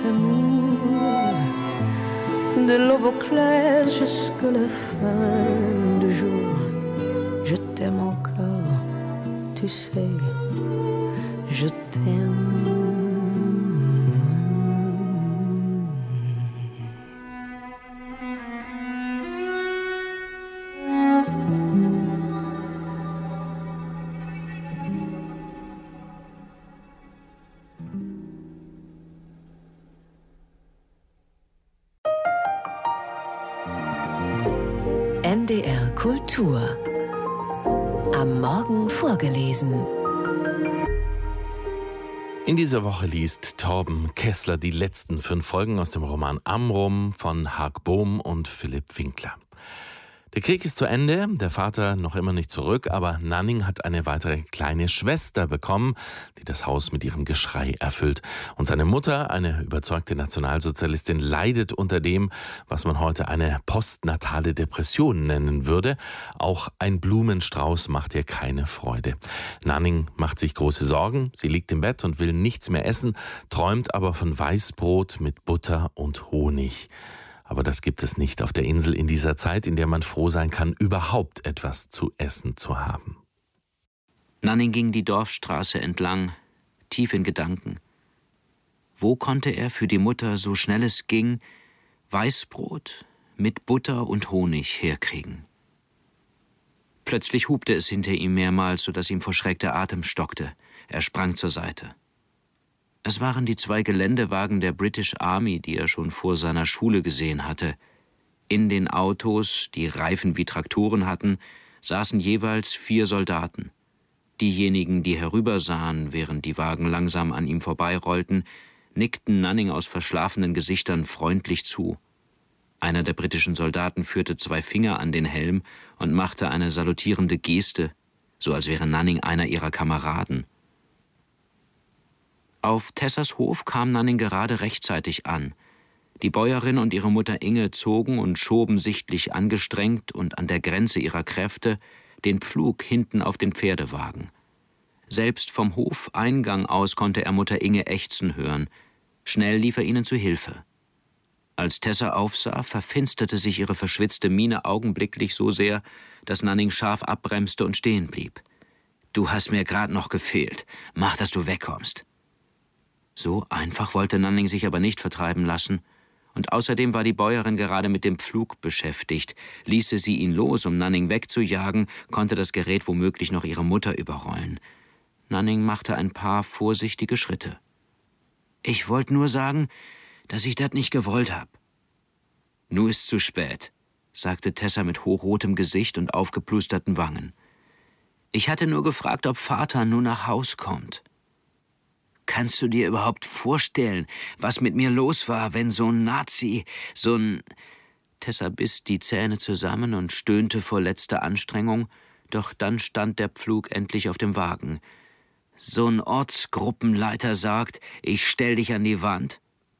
amour, de l'aube au clair jusqu'à la fin du jour. Je t'aime encore, tu sais, je t'aime. NDR Kultur. Am Morgen vorgelesen. In dieser Woche liest Torben Kessler die letzten 5 Folgen aus dem Roman Amrum von Haag Bohm und Philipp Winkler. Der Krieg ist zu Ende, der Vater noch immer nicht zurück, aber Nanning hat eine weitere kleine Schwester bekommen, die das Haus mit ihrem Geschrei erfüllt. Und seine Mutter, eine überzeugte Nationalsozialistin, leidet unter dem, was man heute eine postnatale Depression nennen würde. Auch ein Blumenstrauß macht ihr keine Freude. Nanning macht sich große Sorgen, sie liegt im Bett und will nichts mehr essen, träumt aber von Weißbrot mit Butter und Honig. Aber das gibt es nicht auf der Insel in dieser Zeit, in der man froh sein kann, überhaupt etwas zu essen zu haben. Nanning ging die Dorfstraße entlang, tief in Gedanken. Wo konnte er für die Mutter, so schnell es ging, Weißbrot mit Butter und Honig herkriegen? Plötzlich hupte es hinter ihm mehrmals, sodass ihm vor Schreck der Atem stockte. Er sprang zur Seite. Es waren die 2 Geländewagen der British Army, die er schon vor seiner Schule gesehen hatte. In den Autos, die Reifen wie Traktoren hatten, saßen jeweils 4 Soldaten. Diejenigen, die herübersahen, während die Wagen langsam an ihm vorbeirollten, nickten Nanning aus verschlafenen Gesichtern freundlich zu. Einer der britischen Soldaten führte 2 Finger an den Helm und machte eine salutierende Geste, so als wäre Nanning einer ihrer Kameraden. Auf Tessas Hof kam Nanning gerade rechtzeitig an. Die Bäuerin und ihre Mutter Inge zogen und schoben sichtlich angestrengt und an der Grenze ihrer Kräfte den Pflug hinten auf den Pferdewagen. Selbst vom Hofeingang aus konnte er Mutter Inge ächzen hören. Schnell lief er ihnen zu Hilfe. Als Tessa aufsah, verfinsterte sich ihre verschwitzte Miene augenblicklich so sehr, dass Nanning scharf abbremste und stehen blieb. »Du hast mir gerade noch gefehlt. Mach, dass du wegkommst.« So einfach wollte Nanning sich aber nicht vertreiben lassen. Und außerdem war die Bäuerin gerade mit dem Pflug beschäftigt. Ließe sie ihn los, um Nanning wegzujagen, konnte das Gerät womöglich noch ihre Mutter überrollen. Nanning machte ein paar vorsichtige Schritte. »Ich wollte nur sagen, dass ich das nicht gewollt hab.« »Nu ist zu spät«, sagte Tessa mit hochrotem Gesicht und aufgeplusterten Wangen. »Ich hatte nur gefragt, ob Vater nun nach Haus kommt.« »Kannst du dir überhaupt vorstellen, was mit mir los war, wenn so ein Nazi, so ein...« Tessa biss die Zähne zusammen und stöhnte vor letzter Anstrengung, doch dann stand der Pflug endlich auf dem Wagen. »So ein Ortsgruppenleiter sagt, ich stell dich an die Wand?«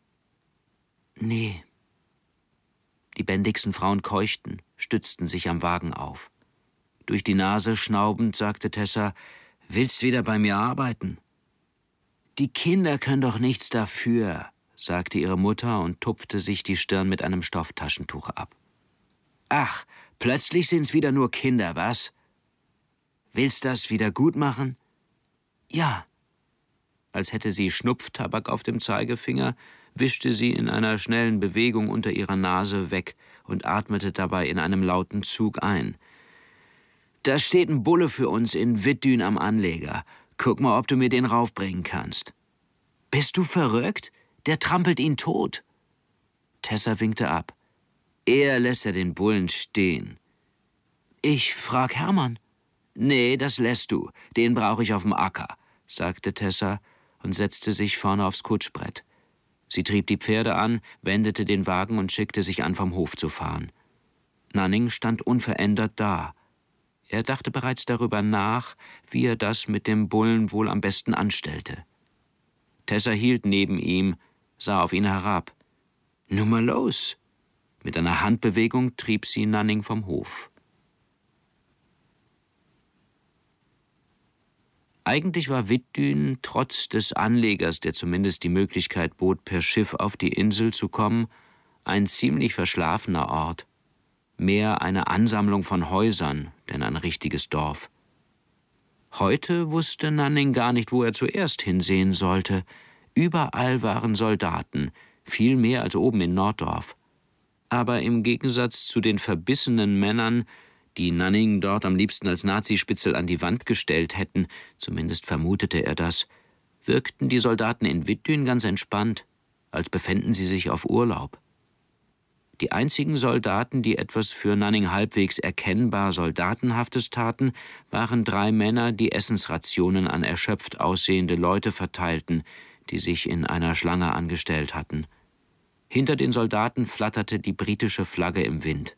»Nee.« Die bändigsten Frauen keuchten, stützten sich am Wagen auf. Durch die Nase schnaubend sagte Tessa, »Willst wieder bei mir arbeiten?« »Die Kinder können doch nichts dafür«, sagte ihre Mutter und tupfte sich die Stirn mit einem Stofftaschentuch ab. »Ach, plötzlich sind's wieder nur Kinder, was? Willst das wieder gut machen?« »Ja.« Als hätte sie Schnupftabak auf dem Zeigefinger, wischte sie in einer schnellen Bewegung unter ihrer Nase weg und atmete dabei in einem lauten Zug ein. »Da steht ein Bulle für uns in Wittdün am Anleger. Guck mal, ob du mir den raufbringen kannst.« »Bist du verrückt? Der trampelt ihn tot.« Tessa winkte ab. »Er lässt den Bullen stehen.« »Ich frag Hermann.« »Nee, das lässt du. Den brauche ich auf dem Acker«, sagte Tessa und setzte sich vorne aufs Kutschbrett. Sie trieb die Pferde an, wendete den Wagen und schickte sich an, vom Hof zu fahren. Nanning stand unverändert da. Er dachte bereits darüber nach, wie er das mit dem Bullen wohl am besten anstellte. Tessa hielt neben ihm, sah auf ihn herab. »Nun mal los!« Mit einer Handbewegung trieb sie Nanning vom Hof. Eigentlich war Wittdün trotz des Anlegers, der zumindest die Möglichkeit bot, per Schiff auf die Insel zu kommen, ein ziemlich verschlafener Ort. Mehr eine Ansammlung von Häusern, denn ein richtiges Dorf. Heute wusste Nanning gar nicht, wo er zuerst hinsehen sollte. Überall waren Soldaten, viel mehr als oben in Norddorf. Aber im Gegensatz zu den verbissenen Männern, die Nanning dort am liebsten als Nazispitzel an die Wand gestellt hätten, zumindest vermutete er das, wirkten die Soldaten in Wittdün ganz entspannt, als befänden sie sich auf Urlaub. Die einzigen Soldaten, die etwas für Nanning halbwegs erkennbar Soldatenhaftes taten, waren 3 Männer, die Essensrationen an erschöpft aussehende Leute verteilten, die sich in einer Schlange angestellt hatten. Hinter den Soldaten flatterte die britische Flagge im Wind.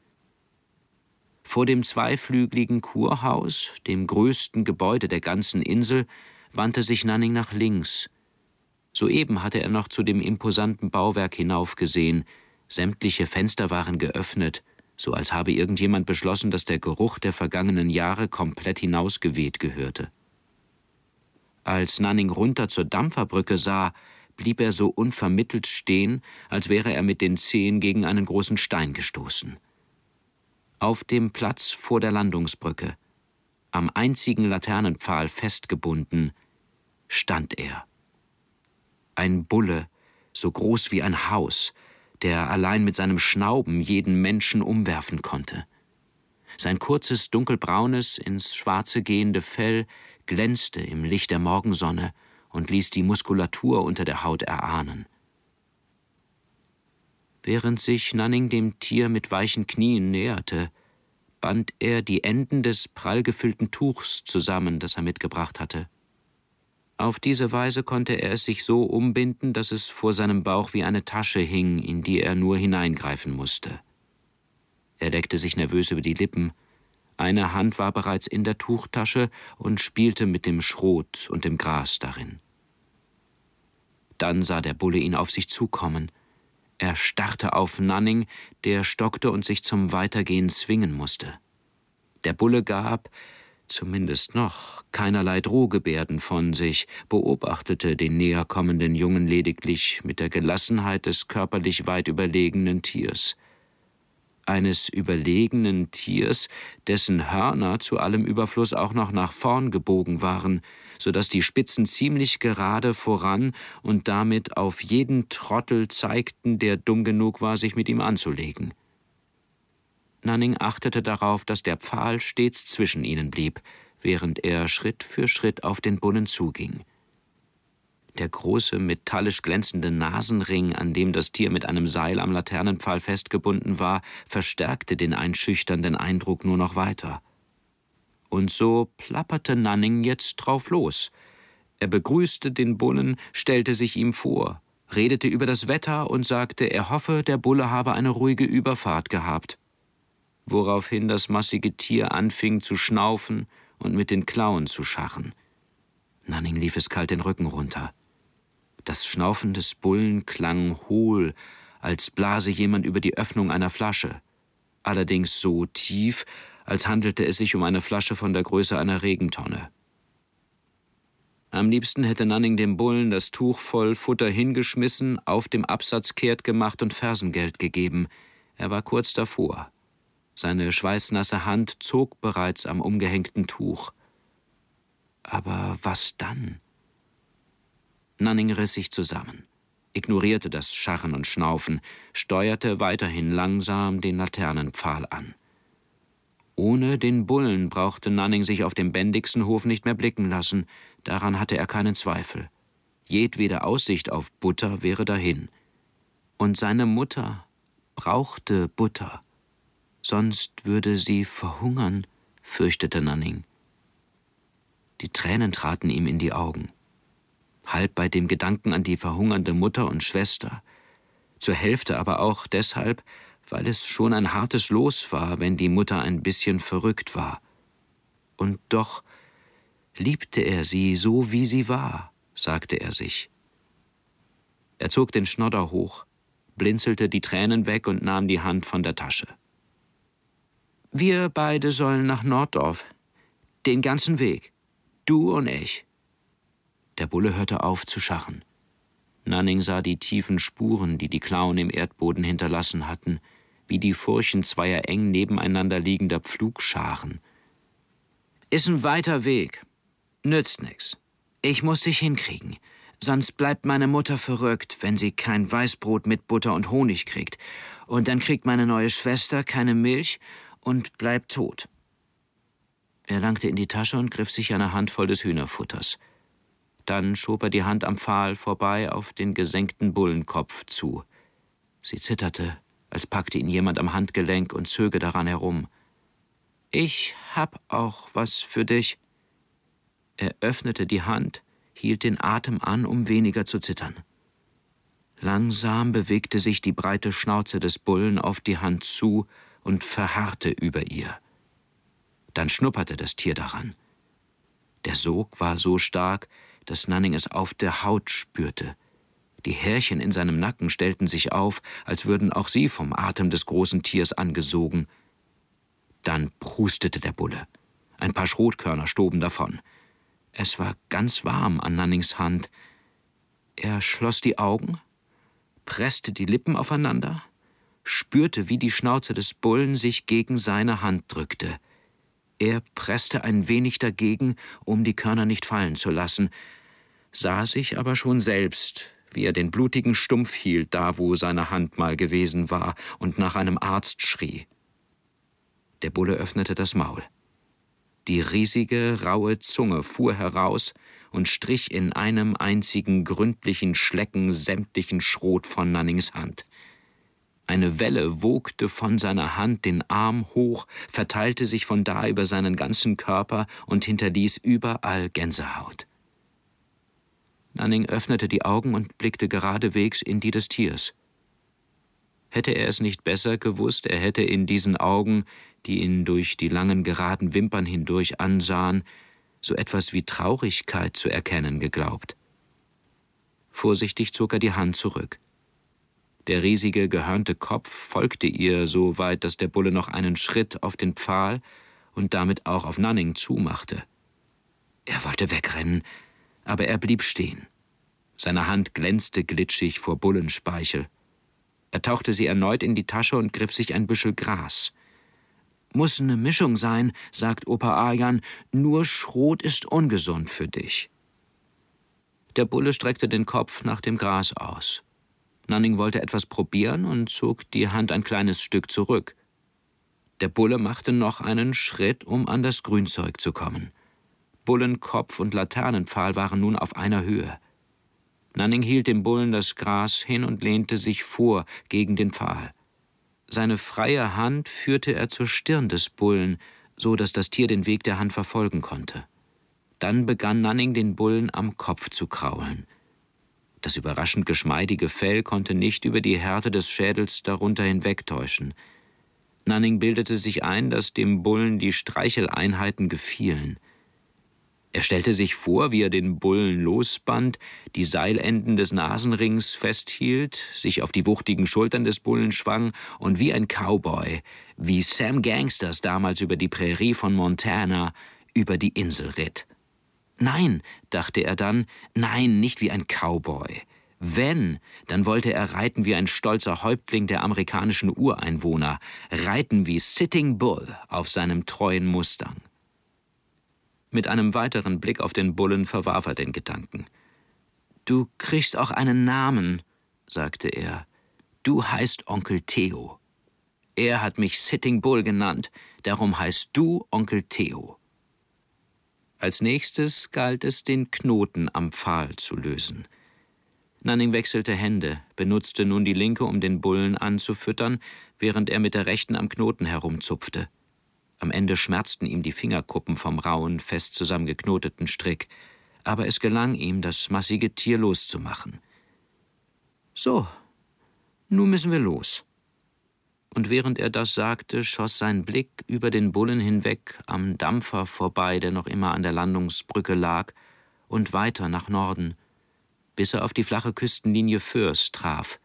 Vor dem zweiflügeligen Kurhaus, dem größten Gebäude der ganzen Insel, wandte sich Nanning nach links. Soeben hatte er noch zu dem imposanten Bauwerk hinaufgesehen. Sämtliche Fenster waren geöffnet, so als habe irgendjemand beschlossen, dass der Geruch der vergangenen Jahre komplett hinausgeweht gehörte. Als Nanning runter zur Dampferbrücke sah, blieb er so unvermittelt stehen, als wäre er mit den Zehen gegen einen großen Stein gestoßen. Auf dem Platz vor der Landungsbrücke, am einzigen Laternenpfahl festgebunden, stand er. Ein Bulle, so groß wie ein Haus, der allein mit seinem Schnauben jeden Menschen umwerfen konnte. Sein kurzes, dunkelbraunes, ins Schwarze gehende Fell glänzte im Licht der Morgensonne und ließ die Muskulatur unter der Haut erahnen. Während sich Nanning dem Tier mit weichen Knien näherte, band er die Enden des prall gefüllten Tuchs zusammen, das er mitgebracht hatte. Auf diese Weise konnte er es sich so umbinden, dass es vor seinem Bauch wie eine Tasche hing, in die er nur hineingreifen musste. Er leckte sich nervös über die Lippen. Eine Hand war bereits in der Tuchtasche und spielte mit dem Schrot und dem Gras darin. Dann sah der Bulle ihn auf sich zukommen. Er starrte auf Nanning, der stockte und sich zum Weitergehen zwingen musste. Der Bulle gab, zumindest noch, keinerlei Drohgebärden von sich, beobachtete den näherkommenden Jungen lediglich mit der Gelassenheit des körperlich weit überlegenen Tiers. Eines überlegenen Tiers, dessen Hörner zu allem Überfluss auch noch nach vorn gebogen waren, so dass die Spitzen ziemlich gerade voran und damit auf jeden Trottel zeigten, der dumm genug war, sich mit ihm anzulegen. Nanning achtete darauf, dass der Pfahl stets zwischen ihnen blieb, während er Schritt für Schritt auf den Bullen zuging. Der große, metallisch glänzende Nasenring, an dem das Tier mit einem Seil am Laternenpfahl festgebunden war, verstärkte den einschüchternden Eindruck nur noch weiter. Und so plapperte Nanning jetzt drauf los. Er begrüßte den Bullen, stellte sich ihm vor, redete über das Wetter und sagte, er hoffe, der Bulle habe eine ruhige Überfahrt gehabt. Woraufhin das massige Tier anfing zu schnaufen und mit den Klauen zu scharren. Nanning lief es kalt den Rücken runter. Das Schnaufen des Bullen klang hohl, als blase jemand über die Öffnung einer Flasche. Allerdings so tief, als handelte es sich um eine Flasche von der Größe einer Regentonne. Am liebsten hätte Nanning dem Bullen das Tuch voll Futter hingeschmissen, auf dem Absatz kehrt gemacht und Fersengeld gegeben. Er war kurz davor. Seine schweißnasse Hand zog bereits am umgehängten Tuch. Aber was dann? Nanning riss sich zusammen, ignorierte das Scharren und Schnaufen, steuerte weiterhin langsam den Laternenpfahl an. Ohne den Bullen brauchte Nanning sich auf dem Bendixenhof nicht mehr blicken lassen, daran hatte er keinen Zweifel. Jedwede Aussicht auf Butter wäre dahin. Und seine Mutter brauchte Butter. Sonst würde sie verhungern, fürchtete Nanning. Die Tränen traten ihm in die Augen. Halb bei dem Gedanken an die verhungernde Mutter und Schwester, zur Hälfte aber auch deshalb, weil es schon ein hartes Los war, wenn die Mutter ein bisschen verrückt war. Und doch liebte er sie so, wie sie war, sagte er sich. Er zog den Schnodder hoch, blinzelte die Tränen weg und nahm die Hand von der Tasche. »Wir beide sollen nach Norddorf. Den ganzen Weg. Du und ich.« Der Bulle hörte auf zu scharren. Nanning sah die tiefen Spuren, die die Klauen im Erdboden hinterlassen hatten, wie die Furchen zweier eng nebeneinander liegender Pflugscharen. »Ist ein weiter Weg. Nützt nix. Ich muss dich hinkriegen. Sonst bleibt meine Mutter verrückt, wenn sie kein Weißbrot mit Butter und Honig kriegt. Und dann kriegt meine neue Schwester keine Milch und bleibt tot.« Er langte in die Tasche und griff sich eine Handvoll des Hühnerfutters. Dann schob er die Hand am Pfahl vorbei auf den gesenkten Bullenkopf zu. Sie zitterte, als packte ihn jemand am Handgelenk und zöge daran herum. »Ich hab auch was für dich.« Er öffnete die Hand, hielt den Atem an, um weniger zu zittern. Langsam bewegte sich die breite Schnauze des Bullen auf die Hand zu und verharrte über ihr. Dann schnupperte das Tier daran. Der Sog war so stark, dass Nanning es auf der Haut spürte. Die Härchen in seinem Nacken stellten sich auf, als würden auch sie vom Atem des großen Tiers angesogen. Dann prustete der Bulle. Ein paar Schrotkörner stoben davon. Es war ganz warm an Nannings Hand. Er schloss die Augen, presste die Lippen aufeinander, spürte, wie die Schnauze des Bullen sich gegen seine Hand drückte. Er presste ein wenig dagegen, um die Körner nicht fallen zu lassen, sah sich aber schon selbst, wie er den blutigen Stumpf hielt, da wo seine Hand mal gewesen war, und nach einem Arzt schrie. Der Bulle öffnete das Maul. Die riesige, raue Zunge fuhr heraus und strich in einem einzigen gründlichen Schlecken sämtlichen Schrot von Nannings Hand. Eine Welle wogte von seiner Hand den Arm hoch, verteilte sich von da über seinen ganzen Körper und hinterließ überall Gänsehaut. Nanning öffnete die Augen und blickte geradewegs in die des Tiers. Hätte er es nicht besser gewusst, er hätte in diesen Augen, die ihn durch die langen geraden Wimpern hindurch ansahen, so etwas wie Traurigkeit zu erkennen geglaubt. Vorsichtig zog er die Hand zurück. Der riesige, gehörnte Kopf folgte ihr so weit, dass der Bulle noch einen Schritt auf den Pfahl und damit auch auf Nanning zumachte. Er wollte wegrennen, aber er blieb stehen. Seine Hand glänzte glitschig vor Bullenspeichel. Er tauchte sie erneut in die Tasche und griff sich ein Büschel Gras. »Muss eine Mischung sein«, sagt Opa Arjan, »nur Schrot ist ungesund für dich.« Der Bulle streckte den Kopf nach dem Gras aus. Nanning wollte etwas probieren und zog die Hand ein kleines Stück zurück. Der Bulle machte noch einen Schritt, um an das Grünzeug zu kommen. Bullenkopf und Laternenpfahl waren nun auf einer Höhe. Nanning hielt dem Bullen das Gras hin und lehnte sich vor gegen den Pfahl. Seine freie Hand führte er zur Stirn des Bullen, so dass das Tier den Weg der Hand verfolgen konnte. Dann begann Nanning, den Bullen am Kopf zu kraulen. Das überraschend geschmeidige Fell konnte nicht über die Härte des Schädels darunter hinwegtäuschen. Nanning bildete sich ein, dass dem Bullen die Streicheleinheiten gefielen. Er stellte sich vor, wie er den Bullen losband, die Seilenden des Nasenrings festhielt, sich auf die wuchtigen Schultern des Bullen schwang und wie ein Cowboy, wie Sam Gangsters damals über die Prärie von Montana, über die Insel ritt. Nein, dachte er dann, nein, nicht wie ein Cowboy. Wenn, dann wollte er reiten wie ein stolzer Häuptling der amerikanischen Ureinwohner, reiten wie Sitting Bull auf seinem treuen Mustang. Mit einem weiteren Blick auf den Bullen verwarf er den Gedanken. »Du kriegst auch einen Namen«, sagte er. »Du heißt Onkel Theo. Er hat mich Sitting Bull genannt, darum heißt du Onkel Theo.« Als nächstes galt es, den Knoten am Pfahl zu lösen. Nanning wechselte Hände, benutzte nun die linke, um den Bullen anzufüttern, während er mit der rechten am Knoten herumzupfte. Am Ende schmerzten ihm die Fingerkuppen vom rauen, fest zusammengeknoteten Strick, aber es gelang ihm, das massige Tier loszumachen. »So, nun müssen wir los.« Und während er das sagte, schoss sein Blick über den Bullen hinweg am Dampfer vorbei, der noch immer an der Landungsbrücke lag, und weiter nach Norden, bis er auf die flache Küstenlinie Föhrs traf.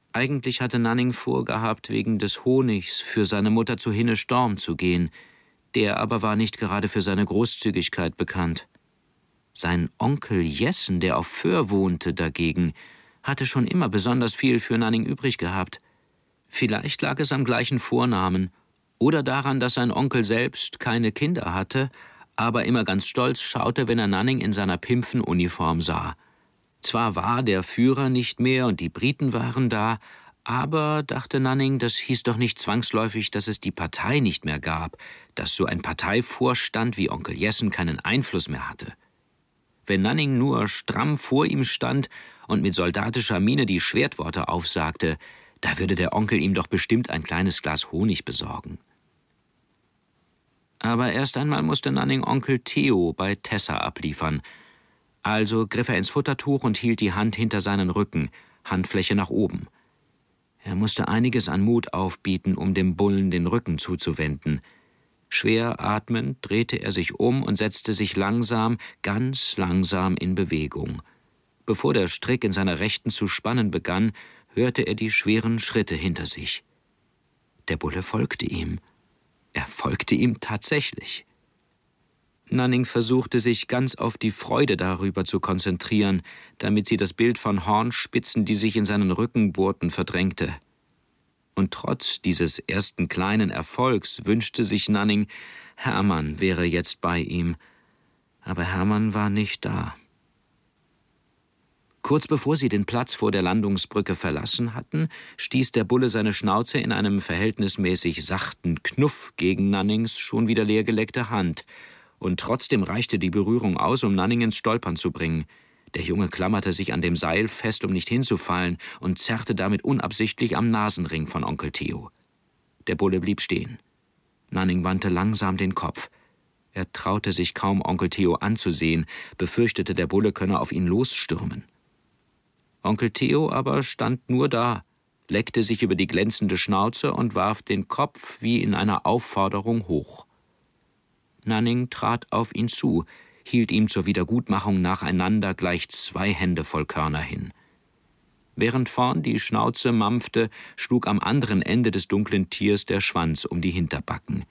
Eigentlich hatte Nanning vorgehabt, wegen des Honigs für seine Mutter zu Hinne Storm zu gehen. Der aber war nicht gerade für seine Großzügigkeit bekannt. Sein Onkel Jessen, der auf Föhr wohnte, dagegen, hatte schon immer besonders viel für Nanning übrig gehabt. Vielleicht lag es am gleichen Vornamen oder daran, dass sein Onkel selbst keine Kinder hatte, aber immer ganz stolz schaute, wenn er Nanning in seiner Pimpfenuniform sah. Zwar war der Führer nicht mehr und die Briten waren da, aber, dachte Nanning, das hieß doch nicht zwangsläufig, dass es die Partei nicht mehr gab, dass so ein Parteivorstand wie Onkel Jessen keinen Einfluss mehr hatte. Wenn Nanning nur stramm vor ihm stand und mit soldatischer Miene die Schwertworte aufsagte, da würde der Onkel ihm doch bestimmt ein kleines Glas Honig besorgen. Aber erst einmal musste Nanning Onkel Theo bei Tessa abliefern. Also griff er ins Futtertuch und hielt die Hand hinter seinen Rücken, Handfläche nach oben. Er musste einiges an Mut aufbieten, um dem Bullen den Rücken zuzuwenden. Schwer atmend drehte er sich um und setzte sich langsam, ganz langsam in Bewegung. Bevor der Strick in seiner Rechten zu spannen begann, hörte er die schweren Schritte hinter sich. Der Bulle folgte ihm. Er folgte ihm tatsächlich. Nanning versuchte sich ganz auf die Freude darüber zu konzentrieren, damit sie das Bild von Hornspitzen, die sich in seinen Rücken bohrten, verdrängte. Und trotz dieses ersten kleinen Erfolgs wünschte sich Nanning, Hermann wäre jetzt bei ihm. Aber Hermann war nicht da. Kurz bevor sie den Platz vor der Landungsbrücke verlassen hatten, stieß der Bulle seine Schnauze in einem verhältnismäßig sachten Knuff gegen Nannings schon wieder leergeleckte Hand, und trotzdem reichte die Berührung aus, um Nanning ins Stolpern zu bringen. Der Junge klammerte sich an dem Seil fest, um nicht hinzufallen, und zerrte damit unabsichtlich am Nasenring von Onkel Theo. Der Bulle blieb stehen. Nanning wandte langsam den Kopf. Er traute sich kaum, Onkel Theo anzusehen, befürchtete, der Bulle könne auf ihn losstürmen. Onkel Theo aber stand nur da, leckte sich über die glänzende Schnauze und warf den Kopf wie in einer Aufforderung hoch. Nanning trat auf ihn zu, hielt ihm zur Wiedergutmachung nacheinander gleich 2 Hände voll Körner hin. Während vorn die Schnauze mampfte, schlug am anderen Ende des dunklen Tiers der Schwanz um die Hinterbacken.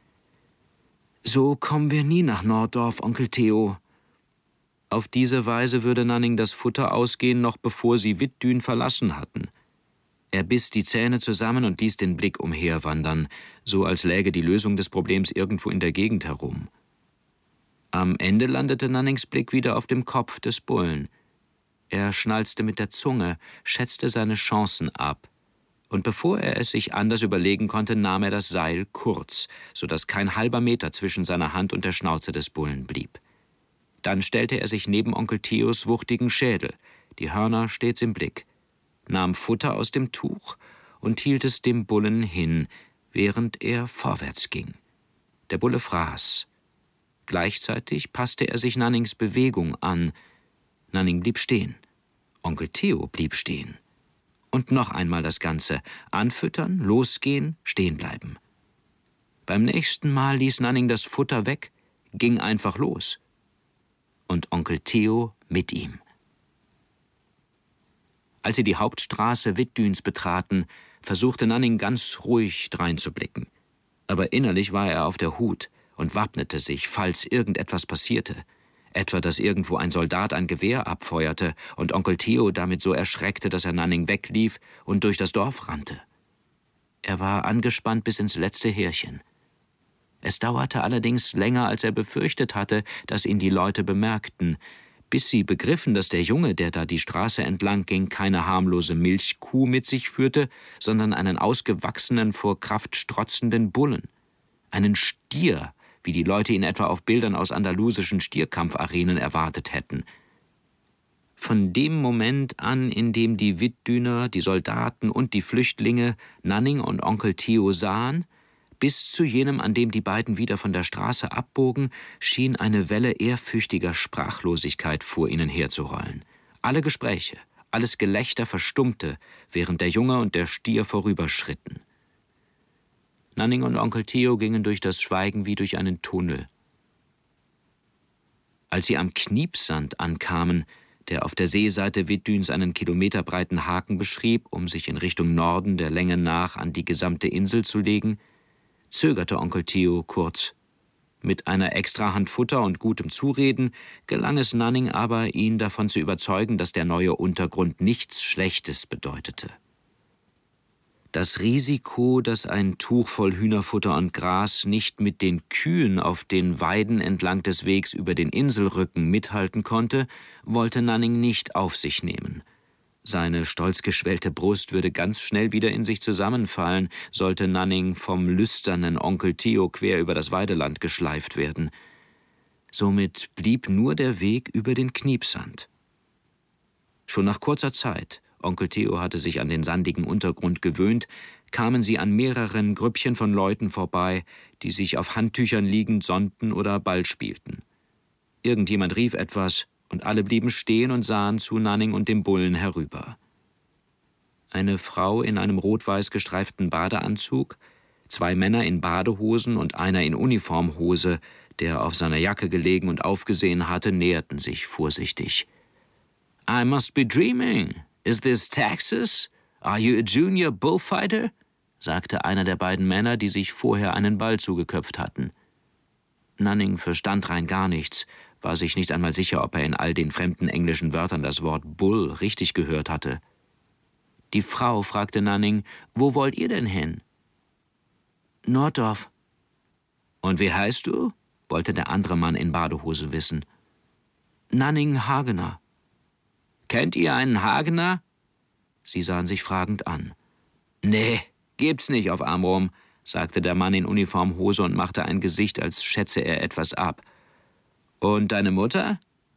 »So kommen wir nie nach Norddorf, Onkel Theo.« Auf diese Weise würde Nanning das Futter ausgehen, noch bevor sie Wittdün verlassen hatten. Er biss die Zähne zusammen und ließ den Blick umherwandern, so als läge die Lösung des Problems irgendwo in der Gegend herum. Am Ende landete Nannings Blick wieder auf dem Kopf des Bullen. Er schnalzte mit der Zunge, schätzte seine Chancen ab. Und bevor er es sich anders überlegen konnte, nahm er das Seil kurz, sodass kein halber Meter zwischen seiner Hand und der Schnauze des Bullen blieb. Dann stellte er sich neben Onkel Theos wuchtigen Schädel, die Hörner stets im Blick, nahm Futter aus dem Tuch und hielt es dem Bullen hin, während er vorwärts ging. Der Bulle fraß. Gleichzeitig passte er sich Nannings Bewegung an. Nanning blieb stehen. Onkel Theo blieb stehen. Und noch einmal das Ganze. Anfüttern, losgehen, stehen bleiben. Beim nächsten Mal ließ Nanning das Futter weg, ging einfach los. Und Onkel Theo mit ihm. Als sie die Hauptstraße Wittdüns betraten, versuchte Nanning ganz ruhig dreinzublicken. Aber innerlich war er auf der Hut und wappnete sich, falls irgendetwas passierte. Etwa, dass irgendwo ein Soldat ein Gewehr abfeuerte und Onkel Theo damit so erschreckte, dass er Nanning weglief und durch das Dorf rannte. Er war angespannt bis ins letzte Härchen. Es dauerte allerdings länger, als er befürchtet hatte, dass ihn die Leute bemerkten, bis sie begriffen, dass der Junge, der da die Straße entlang ging, keine harmlose Milchkuh mit sich führte, sondern einen ausgewachsenen, vor Kraft strotzenden Bullen. Einen Stier, wie die Leute ihn etwa auf Bildern aus andalusischen Stierkampfarenen erwartet hätten. Von dem Moment an, in dem die Wittdüner, die Soldaten und die Flüchtlinge Nanning und Onkel Theo sahen, bis zu jenem, an dem die beiden wieder von der Straße abbogen, schien eine Welle ehrfürchtiger Sprachlosigkeit vor ihnen herzurollen. Alle Gespräche, alles Gelächter verstummte, während der Junge und der Stier vorüberschritten. Nanning und Onkel Theo gingen durch das Schweigen wie durch einen Tunnel. Als sie am Kniepsand ankamen, der auf der Seeseite Wittdüns einen kilometerbreiten Haken beschrieb, um sich in Richtung Norden der Länge nach an die gesamte Insel zu legen, zögerte Onkel Theo kurz Mit einer extra Hand Futter und gutem Zureden gelang es Nanning aber, ihn davon zu überzeugen, dass der neue Untergrund nichts Schlechtes bedeutete. Das Risiko, dass ein Tuch voll Hühnerfutter und Gras nicht mit den Kühen auf den Weiden entlang des Wegs über den Inselrücken mithalten konnte, wollte Nanning nicht auf sich nehmen. Seine stolz geschwellte Brust würde ganz schnell wieder in sich zusammenfallen, sollte Nanning vom lüsternen Onkel Theo quer über das Weideland geschleift werden. Somit blieb nur der Weg über den Kniepsand. Schon nach kurzer Zeit, Onkel Theo hatte sich an den sandigen Untergrund gewöhnt, kamen sie an mehreren Grüppchen von Leuten vorbei, die sich auf Handtüchern liegend sonnten oder Ball spielten. Irgendjemand rief etwas, und alle blieben stehen und sahen zu Nanning und dem Bullen herüber. Eine Frau in einem rot-weiß gestreiften Badeanzug, 2 Männer in Badehosen und einer in Uniformhose, der auf seiner Jacke gelegen und aufgesehen hatte, näherten sich vorsichtig. »I must be dreaming. Is this Texas? Are you a junior bullfighter?« sagte einer der beiden Männer, die sich vorher einen Ball zugeköpft hatten. Nanning verstand rein gar nichts, war sich nicht einmal sicher, ob er in all den fremden englischen Wörtern das Wort Bull richtig gehört hatte. Die Frau fragte Nanning, »Wo wollt ihr denn hin?« »Norddorf.« »Und wie heißt du?« wollte der andere Mann in Badehose wissen. »Nanning Hagener.« »Kennt ihr einen Hagener?« Sie sahen sich fragend an. »Nee, gibt's nicht auf Amrum«, sagte der Mann in Uniformhose und machte ein Gesicht, als schätze er etwas ab. »Und deine Mutter?«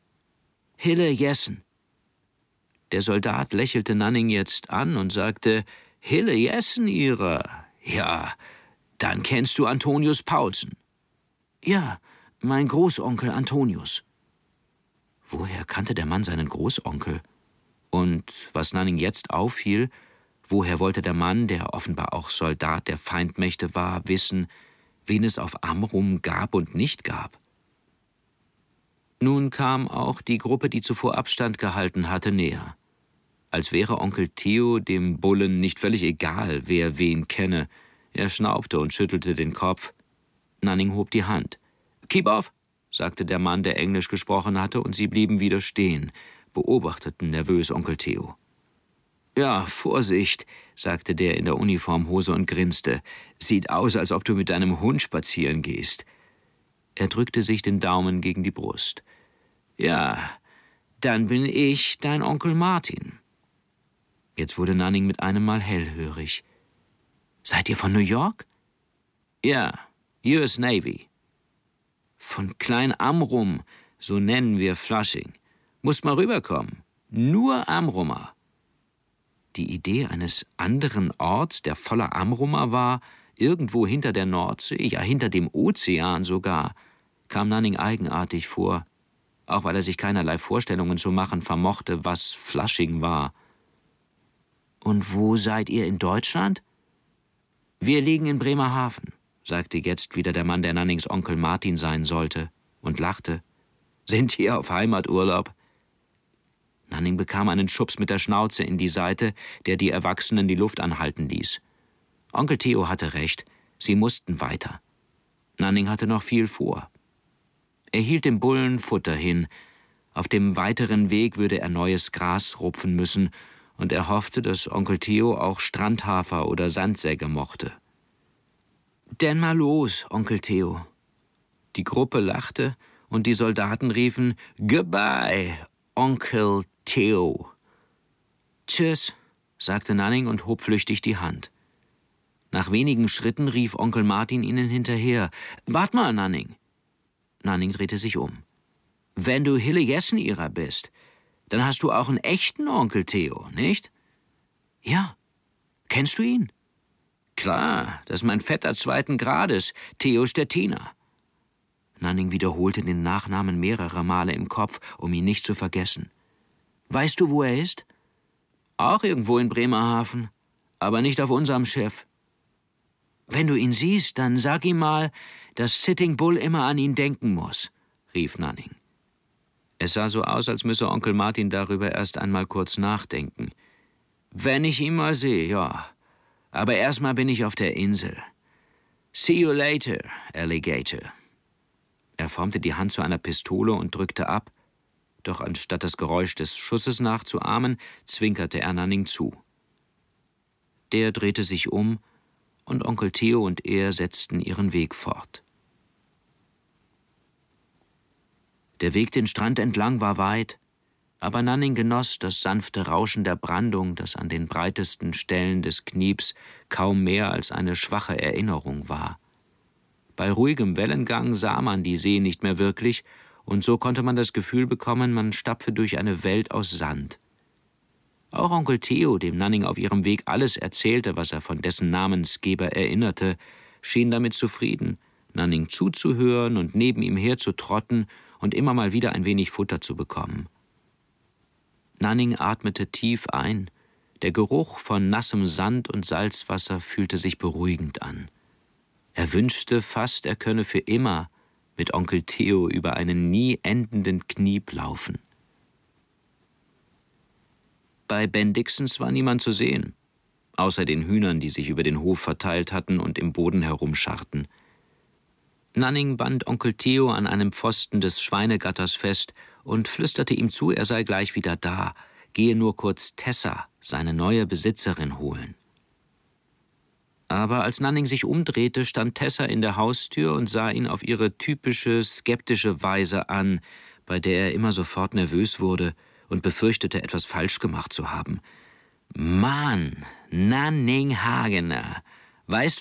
»Hille Jessen.« Der Soldat lächelte Nanning jetzt an und sagte, »Hille Jessen ihrer? Ja, dann kennst du Antonius Paulsen.« »Ja, mein Großonkel Antonius.« Woher kannte der Mann seinen Großonkel? Und was Nanning jetzt auffiel, woher wollte der Mann, der offenbar auch Soldat der Feindmächte war, wissen, wen es auf Amrum gab und nicht gab? Nun kam auch die Gruppe, die zuvor Abstand gehalten hatte, näher. Als wäre Onkel Theo dem Bullen nicht völlig egal, wer wen kenne. Er schnaubte und schüttelte den Kopf. Nanning hob die Hand. »Keep off«, sagte der Mann, der Englisch gesprochen hatte, und sie blieben wieder stehen, beobachteten nervös Onkel Theo. »Ja, Vorsicht«, sagte der in der Uniformhose und grinste. »Sieht aus, als ob du mit deinem Hund spazieren gehst.« Er drückte sich den Daumen gegen die Brust. »Ja, dann bin ich dein Onkel Martin.« Jetzt wurde Nanning mit einem Mal hellhörig. »Seid ihr von New York?« »Ja, US Navy.« »Von Klein Amrum, so nennen wir Flushing. Musst mal rüberkommen. Nur Amrumer.« Die Idee eines anderen Orts, der voller Amrumer war, irgendwo hinter der Nordsee, ja hinter dem Ozean sogar, kam Nanning eigenartig vor, auch weil er sich keinerlei Vorstellungen zu machen vermochte, was Flushing war. »Und wo seid ihr in Deutschland?« »Wir liegen in Bremerhaven«, sagte jetzt wieder der Mann, der Nannings Onkel Martin sein sollte, und lachte. »Sind ihr auf Heimaturlaub?« Nanning bekam einen Schubs mit der Schnauze in die Seite, der die Erwachsenen die Luft anhalten ließ. Onkel Theo hatte recht, sie mussten weiter. Nanning hatte noch viel vor. Er hielt dem Bullen Futter hin. Auf dem weiteren Weg würde er neues Gras rupfen müssen, und er hoffte, dass Onkel Theo auch Strandhafer oder Sandsäge mochte. »Denn mal los, Onkel Theo.« Die Gruppe lachte, und die Soldaten riefen, »Goodbye, Onkel Theo.« »Tschüss«, sagte Nanning und hob flüchtig die Hand. Nach wenigen Schritten rief Onkel Martin ihnen hinterher, »Wart mal, Nanning.« Nanning drehte sich um. »Wenn du Hille Jessen ihrer bist, dann hast du auch einen echten Onkel Theo, nicht?« »Ja. Kennst du ihn?« »Klar, das ist mein Vetter 2. Grades, Theo Stettiner.« Nanning wiederholte den Nachnamen mehrere Male im Kopf, um ihn nicht zu vergessen. »Weißt du, wo er ist?« »Auch irgendwo in Bremerhaven, aber nicht auf unserem Schiff.« »Wenn du ihn siehst, dann sag ihm mal, dass Sitting Bull immer an ihn denken muss«, rief Nanning. Es sah so aus, als müsse Onkel Martin darüber erst einmal kurz nachdenken. »Wenn ich ihn mal sehe, ja. Aber erstmal bin ich auf der Insel. See you later, Alligator.« Er formte die Hand zu einer Pistole und drückte ab, doch anstatt das Geräusch des Schusses nachzuahmen, zwinkerte er Nanning zu. Der drehte sich um, und Onkel Theo und er setzten ihren Weg fort. Der Weg den Strand entlang war weit, aber Nanning genoss das sanfte Rauschen der Brandung, das an den breitesten Stellen des Kniebs kaum mehr als eine schwache Erinnerung war. Bei ruhigem Wellengang sah man die See nicht mehr wirklich, und so konnte man das Gefühl bekommen, man stapfe durch eine Welt aus Sand. Auch Onkel Theo, dem Nanning auf ihrem Weg alles erzählte, was er von dessen Namensgeber erinnerte, schien damit zufrieden, Nanning zuzuhören und neben ihm herzutrotten und immer mal wieder ein wenig Futter zu bekommen. Nanning atmete tief ein. Der Geruch von nassem Sand und Salzwasser fühlte sich beruhigend an. Er wünschte fast, er könne für immer mit Onkel Theo über einen nie endenden Kniep laufen. Bei Bendixens war niemand zu sehen, außer den Hühnern, die sich über den Hof verteilt hatten und im Boden herumscharrten. Nanning band Onkel Theo an einem Pfosten des Schweinegatters fest und flüsterte ihm zu, er sei gleich wieder da, gehe nur kurz Tessa, seine neue Besitzerin, holen. Aber als Nanning sich umdrehte, stand Tessa in der Haustür und sah ihn auf ihre typische, skeptische Weise an, bei der er immer sofort nervös wurde und befürchtete, etwas falsch gemacht zu haben. »Mann, Nanning Hagener, weißt,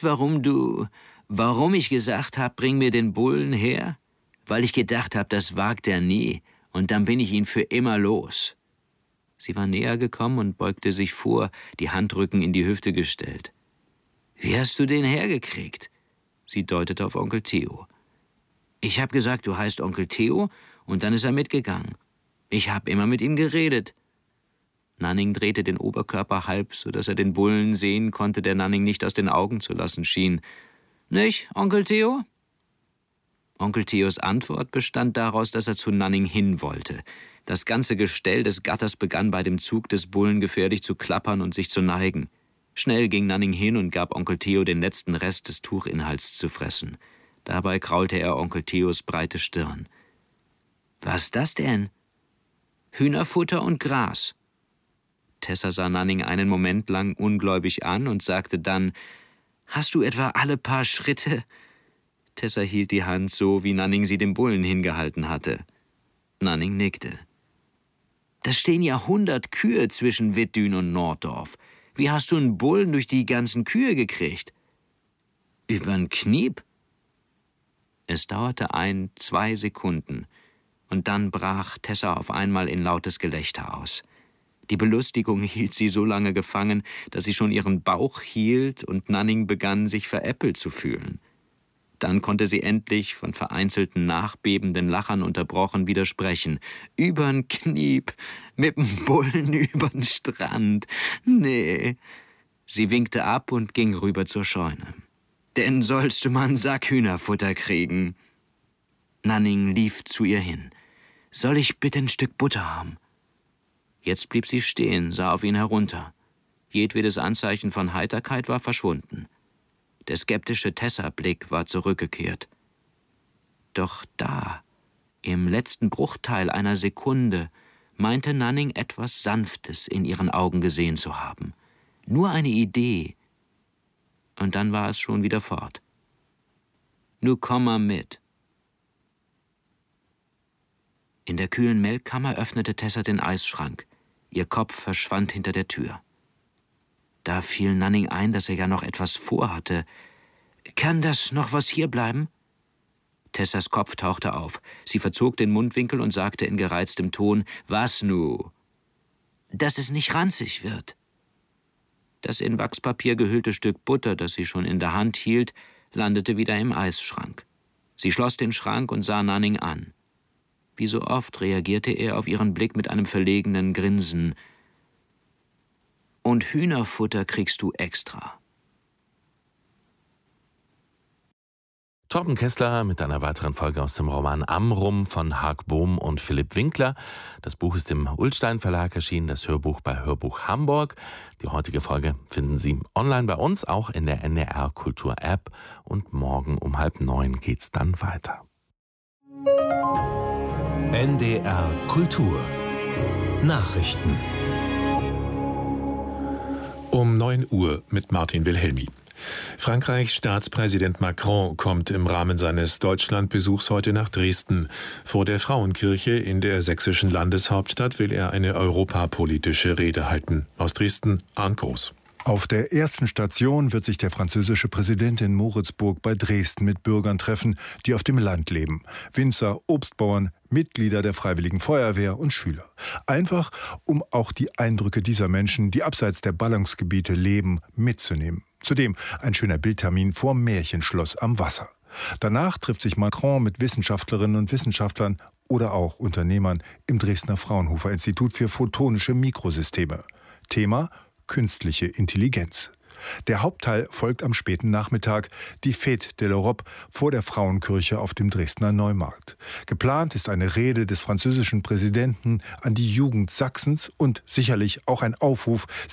warum ich gesagt habe, bring mir den Bullen her? Weil ich gedacht habe, das wagt er nie, und dann bin ich ihn für immer los.« Sie war näher gekommen und beugte sich vor, die Handrücken in die Hüfte gestellt. »Wie hast du den hergekriegt?« Sie deutete auf Onkel Theo. »Ich habe gesagt, du heißt Onkel Theo, und dann ist er mitgegangen. Ich habe immer mit ihm geredet.« Nanning drehte den Oberkörper halb, so dass er den Bullen sehen konnte, der Nanning nicht aus den Augen zu lassen schien. »Nicht, Onkel Theo?« Onkel Theos Antwort bestand daraus, dass er zu Nanning hin wollte. Das ganze Gestell des Gatters begann bei dem Zug des Bullen gefährlich zu klappern und sich zu neigen. Schnell ging Nanning hin und gab Onkel Theo den letzten Rest des Tuchinhalts zu fressen. Dabei kraulte er Onkel Theos breite Stirn. »Was ist das denn?« »Hühnerfutter und Gras.« Tessa sah Nanning einen Moment lang ungläubig an und sagte dann, »Hast du etwa alle paar Schritte?« Tessa hielt die Hand so, wie Nanning sie dem Bullen hingehalten hatte. Nanning nickte. »Da stehen ja 100 Kühe zwischen Wittdün und Norddorf. Wie hast du einen Bullen durch die ganzen Kühe gekriegt?« »Übern Kniep?« Es dauerte 2 Sekunden, und dann brach Tessa auf einmal in lautes Gelächter aus. Die Belustigung hielt sie so lange gefangen, dass sie schon ihren Bauch hielt und Nanning begann, sich veräppelt zu fühlen. Dann konnte sie endlich, von vereinzelten nachbebenden Lachern unterbrochen, widersprechen. »Übern Kniep, mit'm Bullen übern Strand. Nee.« Sie winkte ab und ging rüber zur Scheune. »Denn sollst du mal einen Sack Hühnerfutter kriegen.« Nanning lief zu ihr hin. »Soll ich bitte ein Stück Butter haben?« Jetzt blieb sie stehen, sah auf ihn herunter. Jedwedes Anzeichen von Heiterkeit war verschwunden. Der skeptische Tessa-Blick war zurückgekehrt. Doch da, im letzten Bruchteil einer Sekunde, meinte Nanning etwas Sanftes in ihren Augen gesehen zu haben. Nur eine Idee. Und dann war es schon wieder fort. »Nu komm mal mit.« In der kühlen Melkkammer öffnete Tessa den Eisschrank. Ihr Kopf verschwand hinter der Tür. Da fiel Nanning ein, dass er ja noch etwas vorhatte. »Kann das noch was hier bleiben?« Tessas Kopf tauchte auf. Sie verzog den Mundwinkel und sagte in gereiztem Ton, »Was nu?« »Dass es nicht ranzig wird.« Das in Wachspapier gehüllte Stück Butter, das sie schon in der Hand hielt, landete wieder im Eisschrank. Sie schloss den Schrank und sah Nanning an. Wie so oft reagierte er auf ihren Blick mit einem verlegenen Grinsen. »Und Hühnerfutter kriegst du extra.« Torben Kessler mit einer weiteren Folge aus dem Roman Amrum von Hark Bohm und Philipp Winkler. Das Buch ist im Ullstein Verlag erschienen, das Hörbuch bei Hörbuch Hamburg. Die heutige Folge finden Sie online bei uns, auch in der NDR Kultur App. Und morgen um 8:30 geht's dann weiter. NDR Kultur Nachrichten um 9 Uhr mit Martin Wilhelmi. Frankreichs Staatspräsident Macron kommt im Rahmen seines Deutschlandbesuchs heute nach Dresden. Vor der Frauenkirche in der sächsischen Landeshauptstadt will er eine europapolitische Rede halten. Aus Dresden, Arndt Groß. Auf der ersten Station wird sich der französische Präsident in Moritzburg bei Dresden mit Bürgern treffen, die auf dem Land leben. Winzer, Obstbauern, Mitglieder der Freiwilligen Feuerwehr und Schüler. Einfach, um auch die Eindrücke dieser Menschen, die abseits der Ballungsgebiete leben, mitzunehmen. Zudem ein schöner Bildtermin vor Märchenschloss am Wasser. Danach trifft sich Macron mit Wissenschaftlerinnen und Wissenschaftlern oder auch Unternehmern im Dresdner Fraunhofer Institut für Photonische Mikrosysteme. Thema: künstliche Intelligenz. Der Hauptteil folgt am späten Nachmittag, die Fête de l'Europe vor der Frauenkirche auf dem Dresdner Neumarkt. Geplant ist eine Rede des französischen Präsidenten an die Jugend Sachsens und sicherlich auch ein Aufruf,